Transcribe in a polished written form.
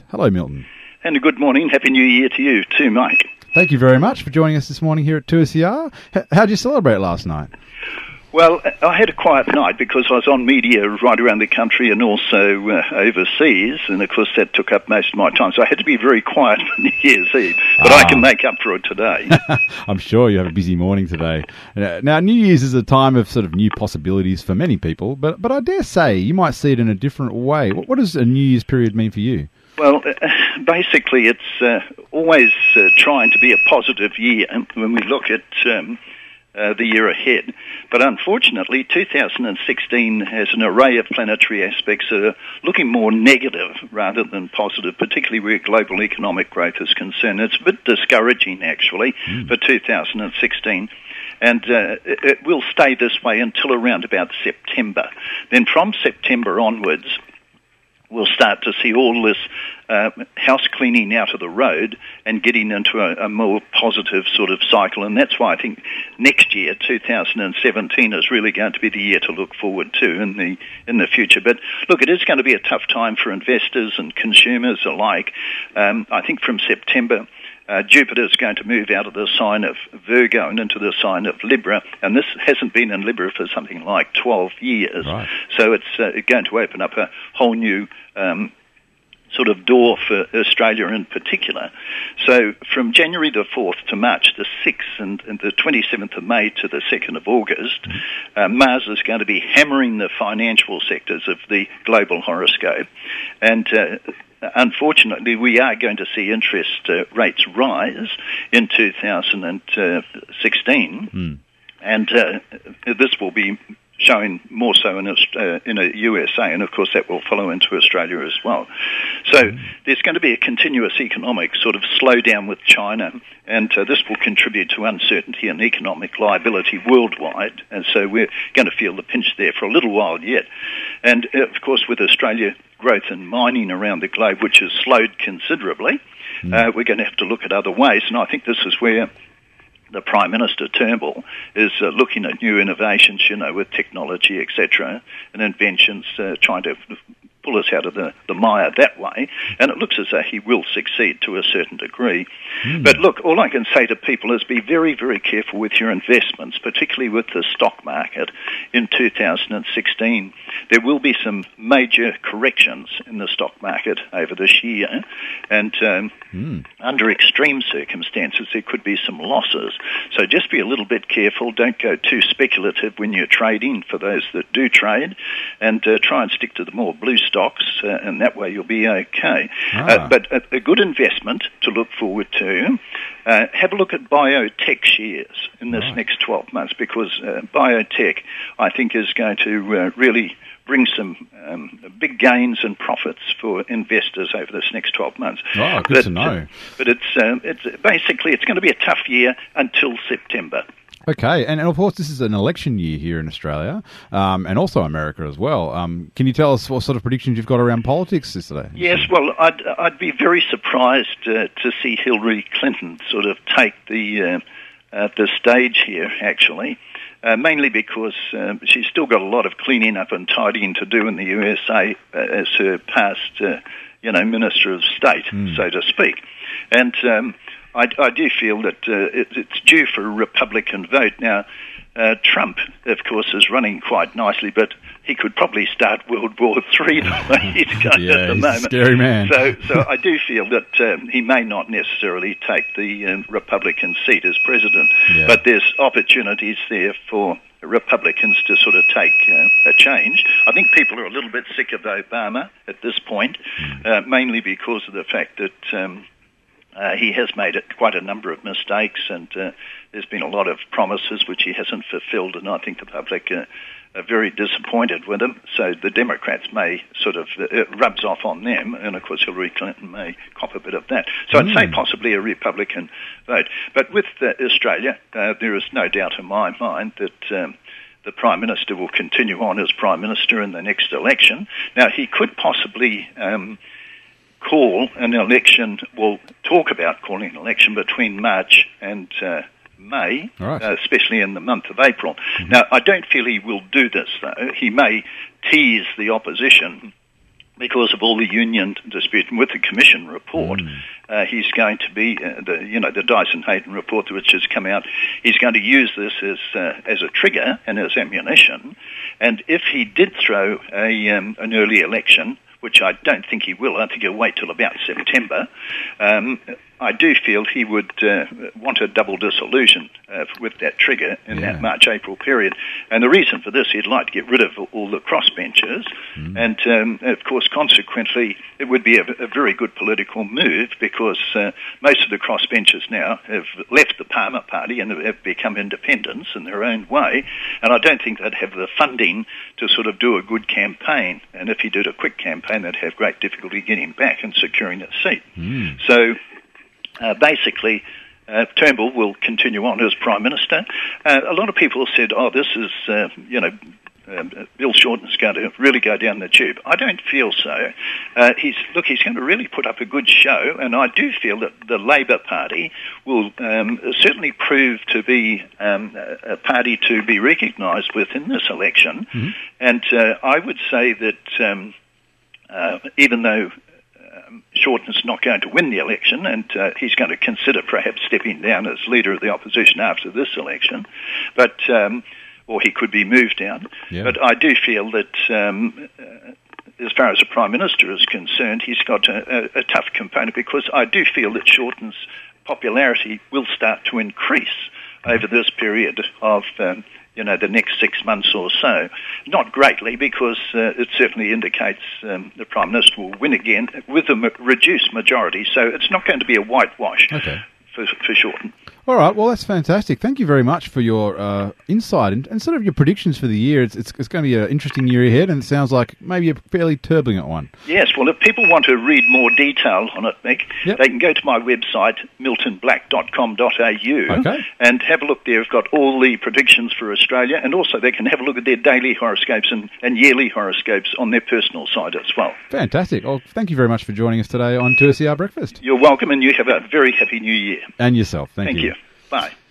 Hello, Milton. And a good morning. Happy New Year to you too, Mike. Thank you very much for joining us this morning here at 2SER. How did you celebrate last night? Well, I had a quiet night because I was on media right around the country and also overseas, and of course that took up most of my time, so I had to be very quiet for New Year's Eve, but I can make up for it today. I'm sure you have a busy morning today. Now, New Year's is a time of sort of new possibilities for many people, but I dare say you might see it in a different way. What does a New Year's period mean for you? Well, basically it's always trying to be a positive year when we look at the year ahead. But unfortunately, 2016 has an array of planetary aspects that are looking more negative rather than positive, particularly where global economic growth is concerned. It's a bit discouraging, actually, for 2016. And it will stay this way until around about September. Then from September onwards, we'll start to see all this house cleaning out of the road and getting into a more positive sort of cycle. And that's why I think next year, 2017, is really going to be the year to look forward to in the future. But look, it is going to be a tough time for investors and consumers alike. I think from September, Jupiter is going to move out of the sign of Virgo and into the sign of Libra, and this hasn't been in Libra for something like 12 years. Right. So it's going to open up a whole new sort of door for Australia in particular. So from January the 4th to March the 6th and the 27th of May to the 2nd of August, Mars is going to be hammering the financial sectors of the global horoscope. And unfortunately, we are going to see interest rates rise in 2016, and this will be showing more so in the USA, and of course that will follow into Australia as well. So there's going to be a continuous economic sort of slowdown with China, and this will contribute to uncertainty and economic liability worldwide, and so we're going to feel the pinch there for a little while yet. And of course with Australia growth in mining around the globe, which has slowed considerably, we're going to have to look at other ways, and I think this is where the Prime Minister, Turnbull, is looking at new innovations, with technology, etc., and inventions, trying to pull us out of the mire that way, and it looks as though he will succeed to a certain degree. But look, all I can say to people is be very, very careful with your investments, particularly with the stock market in 2016. There will be some major corrections in the stock market over this year, and under extreme circumstances there could be some losses. So just be a little bit careful. Don't go too speculative when you're trading, for those that do trade, and try and stick to the more blue stocks, and that way you'll be okay. But a good investment to look forward to, have a look at biotech shares in this next 12 months, because biotech, I think, is going to really bring some big gains and profits for investors over this next 12 months. Oh, good to know. But it's basically, it's going to be a tough year until September. Okay, and of course this is an election year here in Australia, and also America as well. Can you tell us what sort of predictions you've got around politics today? Yes, well, I'd be very surprised to see Hillary Clinton sort of take the stage here, actually. Mainly because she's still got a lot of cleaning up and tidying to do in the USA as her past, Minister of State, so to speak. And I do feel that it's due for a Republican vote. Now, Trump, of course, is running quite nicely, but he could probably start World War III the way he's going at the moment. He's a scary man. So I do feel that he may not necessarily take the Republican seat as president, but there's opportunities there for Republicans to sort of take a change. I think people are a little bit sick of Obama at this point, mainly because of the fact that he has made quite a number of mistakes, and there's been a lot of promises which he hasn't fulfilled, and I think the public are very disappointed with him. So the Democrats may sort of, it rubs off on them, and of course Hillary Clinton may cop a bit of that. So I'd say possibly a Republican vote. But with Australia, there is no doubt in my mind that the Prime Minister will continue on as Prime Minister in the next election. Now, he could possibly call an election, talk about calling an election between March and May, especially in the month of April. Now, I don't feel he will do this, though. He may tease the opposition because of all the union dispute. And with the Commission report, he's going to be, the Dyson-Hayden report which has come out, he's going to use this as a trigger and as ammunition. And if he did throw an early election, which I don't think he will, I think he'll wait till about September, I do feel he would want a double dissolution with that trigger in that March-April period. And the reason for this, he'd like to get rid of all the crossbenchers. And, of course, consequently, it would be a very good political move because most of the crossbenchers now have left the Palmer Party and have become independents in their own way. And I don't think they'd have the funding to sort of do a good campaign. And if he did a quick campaign, they'd have great difficulty getting back and securing a seat. So basically, Turnbull will continue on as Prime Minister. A lot of people have said, this is, Bill Shorten's going to really go down the tube. I don't feel so. He's going to really put up a good show, and I do feel that the Labor Party will certainly prove to be a party to be recognised with in this election. And I would say that even though Shorten's not going to win the election, and he's going to consider perhaps stepping down as leader of the opposition after this election, but or he could be moved down. But I do feel that as far as the Prime Minister is concerned, he's got a tough component, because I do feel that Shorten's popularity will start to increase over this period of the next 6 months or so. Not greatly, because it certainly indicates the Prime Minister will win again with a reduced majority, so it's not going to be a whitewash for Shorten. All right, well, that's fantastic. Thank you very much for your insight and sort of your predictions for the year. It's going to be an interesting year ahead, and it sounds like maybe a fairly turbulent one. Yes, well, if people want to read more detail on it, Mick, they can go to my website, miltonblack.com.au, and have a look there. I've got all the predictions for Australia, and also they can have a look at their daily horoscopes and yearly horoscopes on their personal site as well. Fantastic. Well, thank you very much for joining us today on 2SER Breakfast. You're welcome, and you have a very happy new year. And yourself. Thank you. Bye.